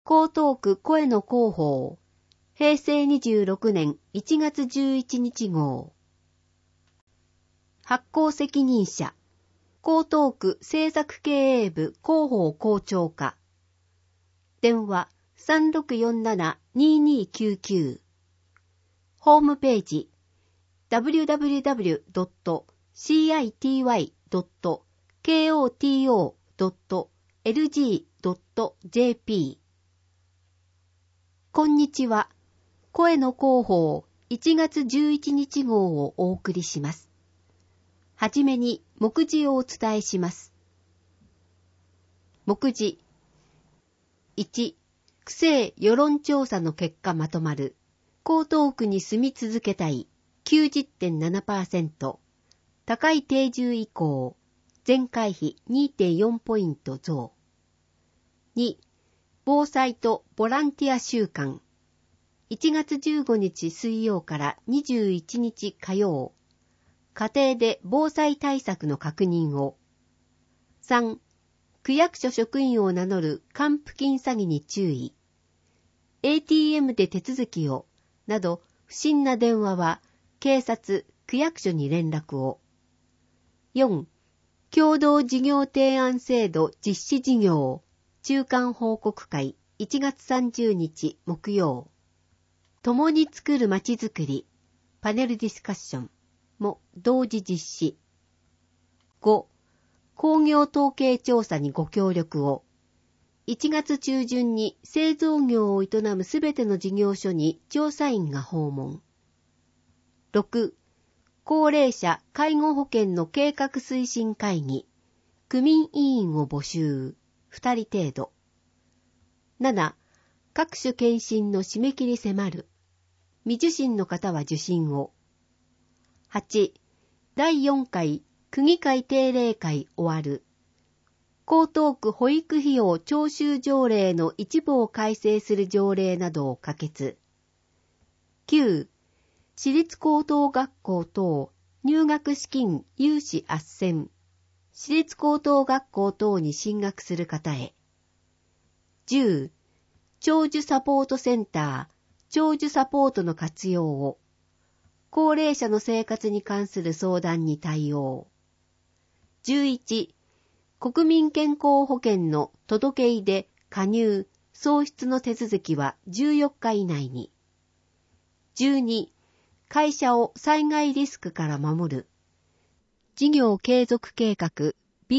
江東区声の広報、平成26年1月11日号。発行責任者、江東区政策経営部広報校長課。電話 3647-2299。ホームページ www.cito.koto.lg.jp。 こんにちは。声の広報1月11日号をお送りします。はじめに目次をお伝えします。目次。1、区政世論調査の結果まとまる。江東区に住み続けたい 90.7%。高い定住以降。前回比 2.4 ポイント増。2、防災とボランティア週間。1月15日水曜から21日火曜。家庭で防災対策の確認を。3、区役所職員を名乗る還付金詐欺に注意。ATM で手続きを、など不審な電話は警察、区役所に連絡を。4、共同事業提案制度実施事業中間報告会1月30日木曜。共に作るまちづくりパネルディスカッションも同時実施。5、工業統計調査にご協力を。1月中旬に製造業を営むすべての事業所に調査員が訪問。6、高齢者介護保険の計画推進会議、区民委員を募集、2人程度。7、各種検診の締め切り迫る。未受診の方は受診を。8、第4回区議会定例会終わる。江東区保育費用徴収条例の一部を改正する条例などを可決。9、私立高等学校等入学資金融資斡旋。私立高等学校等に進学する方へ。10、長寿サポートセンター、長寿サポートの活用を。高齢者の生活に関する相談に対応。11、国民健康保険の届け出で加入、創出の手続きは14日以内に。12、会社を災害リスクから守る。事業継続計画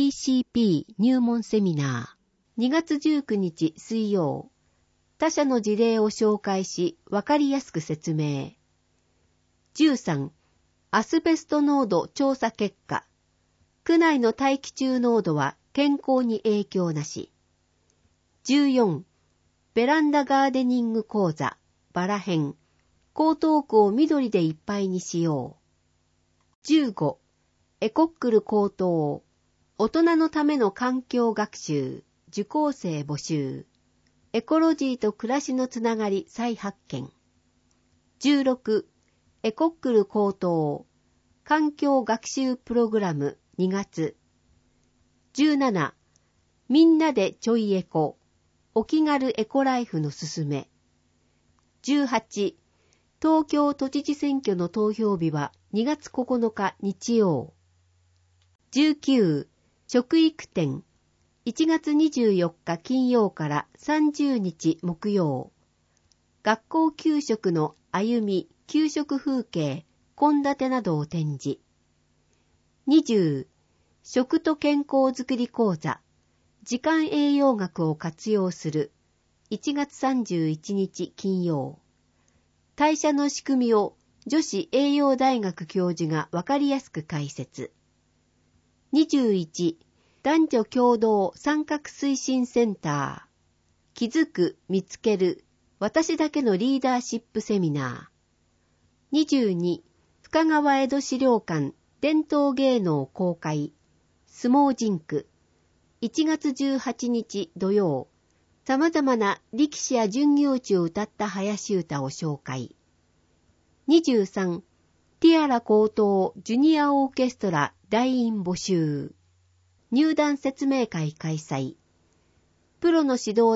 BCP 入門セミナー。2月19日水曜。他社の事例を紹介し、わかりやすく説明。13、アスベスト濃度調査結果。区内の大気中濃度は健康に影響なし。14、ベランダガーデニング講座、バラ編。江東区を緑でいっぱいにしよう。15、エコックル高等。大人のための環境学習、受講生募集。エコロジーと暮らしのつながり再発見。16、エコックル高等。環境学習プログラム2月。17、みんなでちょいエコ。お気軽エコライフのすすめ。18、東京都知事選挙の投票日は2月9日日曜。19、食育展。1月24日金曜から30日木曜。学校給食の歩み、給食風景、献立などを展示。20、食と健康づくり講座。時間栄養学を活用する。1月31日金曜。代謝の仕組みを女子栄養大学教授がわかりやすく解説。21、男女共同参画推進センター。気づく、見つける、私だけのリーダーシップセミナー。22、深川江戸資料館伝統芸能公開。相撲人句。1月18日土曜。様々な力士や巡業地を歌った林歌を紹介。23、ティアラ高等ジュニアオーケストラ団員募集。入団説明会開催。プロの指導で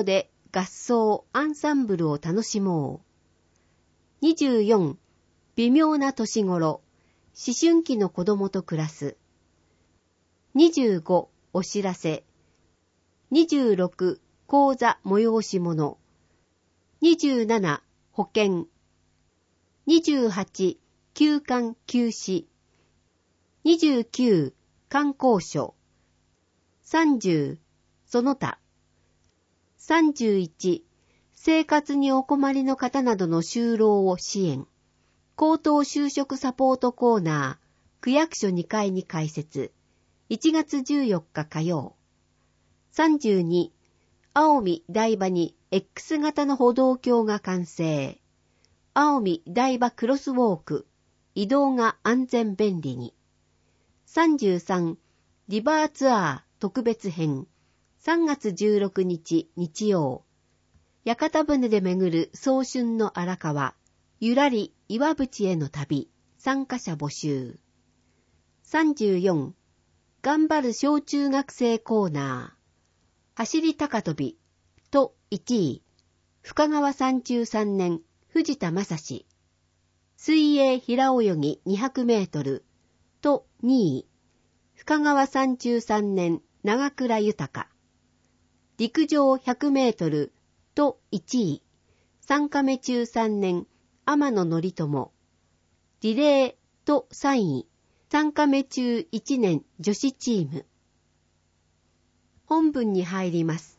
合奏、アンサンブルを楽しもう。24、微妙な年頃、思春期の子供と暮らす。25、お知らせ。26、講座催し物。27、保険。28、休館休止。29、観光所。30、その他。31、生活にお困りの方などの就労を支援。高等就職サポートコーナー、区役所2階に開設。1月14日火曜。32、青海台場に X 型の歩道橋が完成。青海台場クロスウォーク、移動が安全便利に。33、リバーツアー特別編、3月16日日曜。屋形船で巡る早春の荒川、ゆらり岩淵への旅、参加者募集。34、頑張る小中学生コーナー、走り高跳び、と1位、深川三中3年、藤田正史。水泳平泳ぎ200メートル、と2位、深川三中3年、長倉豊。陸上100メートル、と1位、3カメ中3年、天野則友。リレーと3位、3カメ中1年女子チーム。本文に入ります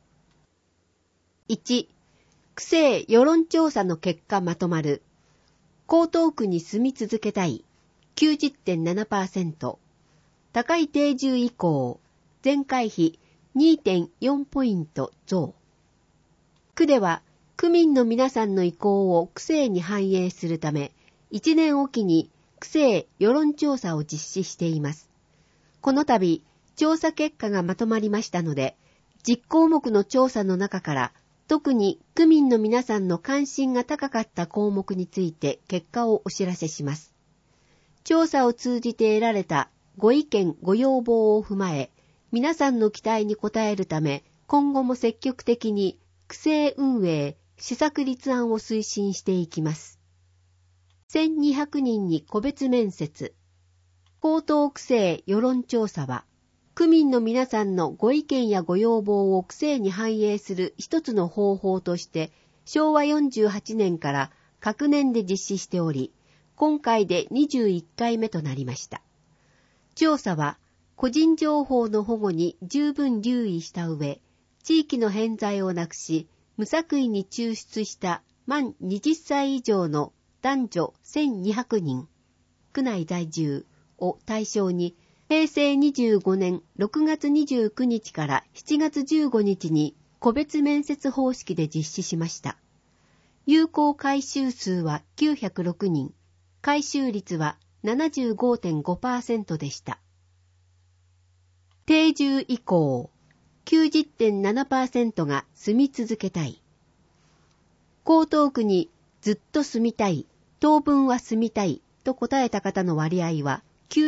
。1、区政世論調査の結果まとまる。江東区に住み続けたい 90.7%。高い定住以降、前回比 2.4 ポイント増。区では区民の皆さんの意向を区政に反映するため、1年おきに区政世論調査を実施しています。この度、調査結果がまとまりましたので、10項目の調査の中から、特に区民の皆さんの関心が高かった項目について結果をお知らせします。調査を通じて得られたご意見ご要望を踏まえ、皆さんの期待に応えるため、今後も積極的に区政運営、施策立案を推進していきます。1200人に個別面接。江東区政世論調査は、区民の皆さんのご意見やご要望を区政に反映する一つの方法として、昭和48年から各年で実施しており、今回で21回目となりました。調査は、個人情報の保護に十分留意した上、地域の偏在をなくし、無作為に抽出した満20歳以上の男女1200人、区内在住を対象に、平成25年6月29日から7月15日に個別面接方式で実施しました。有効回収数は906人、回収率は 75.5% でした。定住以降、90.7% が住み続けたい。江東区にずっと住みたい、当分は住みたいと答えた方の割合は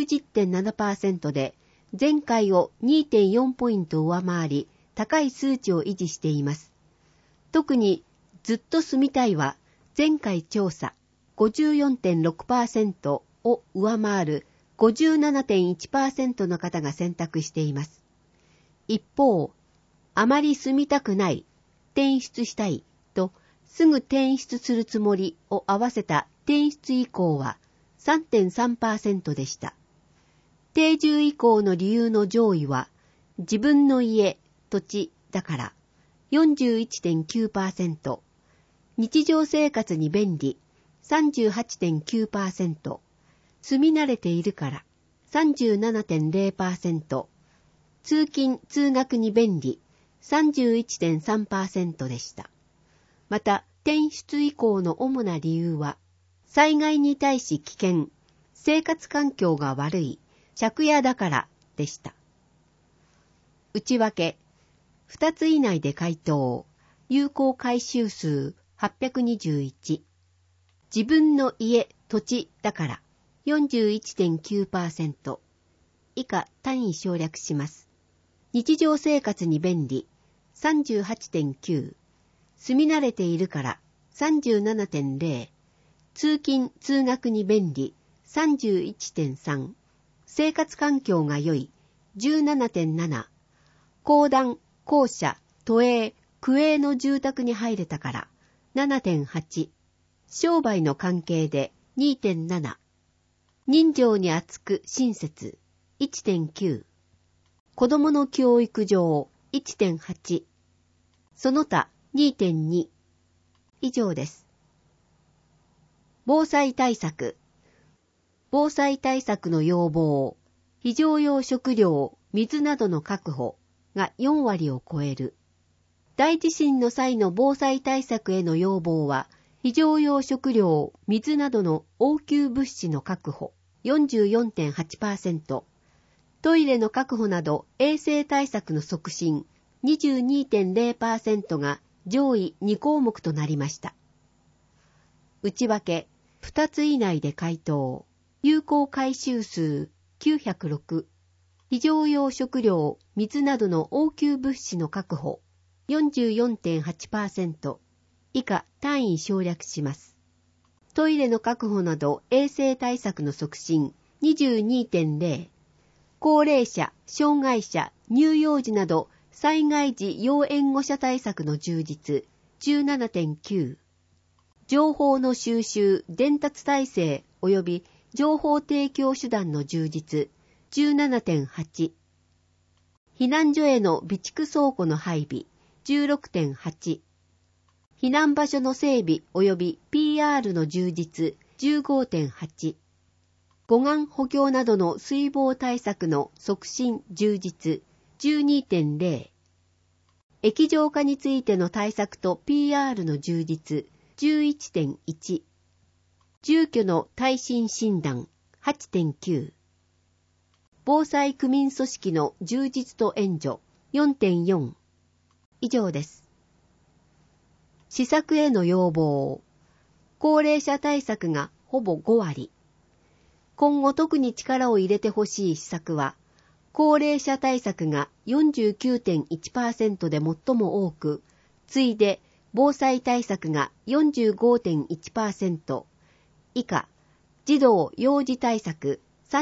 90.7% で、前回を 2.4 ポイント上回り、高い数値を維持しています。特にずっと住みたいは、前回調査 54.6% を上回る 57.1% の方が選択しています。一方、あまり住みたくない、転出したいと、すぐ転出するつもりを合わせた転出以降は 3.3% でした。定住以降の理由の上位は、自分の家、土地だから 41.9%、日常生活に便利 38.9%、住み慣れているから 37.0%、通勤・通学に便利 31.3% でした。また、転出以降の主な理由は、災害に対し危険、生活環境が悪い、借家だからでした。内訳、2つ以内で回答、有効回収数821、自分の家、土地だから 41.9%、以下単位省略します。日常生活に便利 38.9、 住み慣れているから 37.0、通勤・通学に便利 31.3、生活環境が良い 17.7、公団・公社・都営・区営の住宅に入れたから 7.8、商売の関係で 2.7、人情に厚く親切 1.9、子供の教育上 1.8、その他 2.2。以上です。防災対策。防災対策の要望、非常用食料、水などの確保が4割を超える。大地震の際の防災対策への要望は、非常用食料、水などの応急物資の確保 44.8%、トイレの確保など衛生対策の促進 22.0% が上位2項目となりました。内訳、2つ以内で回答、有効回収数906、非常用食料、水などの応急物資の確保 44.8%、以下単位省略します。トイレの確保など衛生対策の促進 22.0、高齢者、障害者、乳幼児など災害時要援護者対策の充実 17.9、情報の収集、伝達体制及び情報提供手段の充実 17.8、避難所への備蓄倉庫の配備 16.8、避難場所の整備及び PR の充実 15.8、護岸補強などの水防対策の促進充実 12.0、液状化についての対策と PR の充実 11.1、住居の耐震診断 8.9、防災区民組織の充実と援助 4.4。以上です。施策への要望。高齢者対策がほぼ5割。今後特に力を入れてほしい施策は、高齢者対策が 49.1% で最も多く、次いで防災対策が 45.1%、以下、児童幼児対策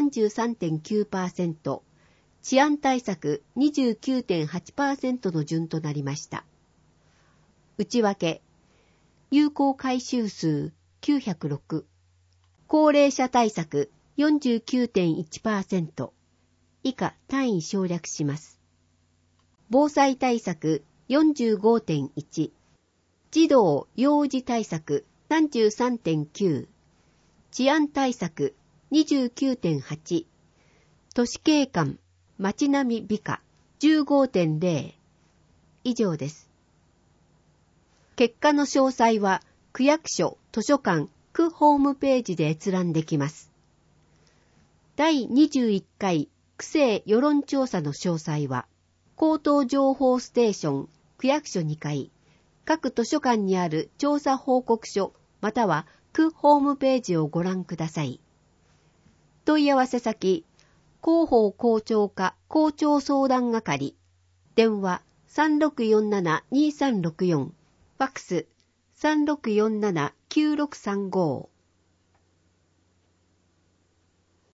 33.9%、治安対策 29.8% の順となりました。内訳、有効回収数906、高齢者対策 49.1%、以下単位省略します。防災対策 45.1、児童幼児対策 33.9、治安対策 29.8、都市景観、街並み美化 15.0。以上です。結果の詳細は区役所、図書館、区ホームページで閲覧できます。第21回区政世論調査の詳細は、口頭情報ステーション区役所2階、各図書館にある調査報告書または区ホームページをご覧ください。問い合わせ先、広報校長課校長相談係、電話 3647-2364、ファックス 3647-9635。